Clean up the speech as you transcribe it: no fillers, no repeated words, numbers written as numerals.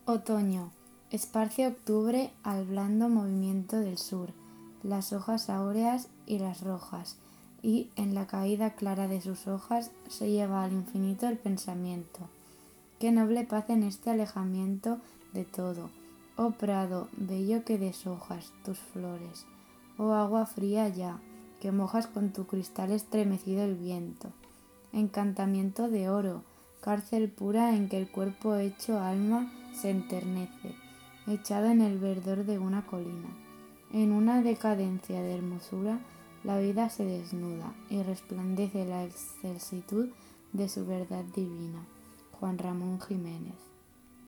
Otoño. Esparce octubre al blando movimiento del sur, las hojas áureas y las rojas, y en la caída clara de sus hojas se lleva al infinito el pensamiento. Qué noble paz en este alejamiento de todo, oh prado, bello que deshojas tus flores, oh agua fría ya, que mojas con tu cristal estremecido el viento. Encantamiento de oro, cárcel pura en que el cuerpo hecho alma se enternece, echado en el verdor de una colina. En una decadencia de hermosura, la vida se desnuda y resplandece la excelsitud de su verdad divina. Juan Ramón Jiménez.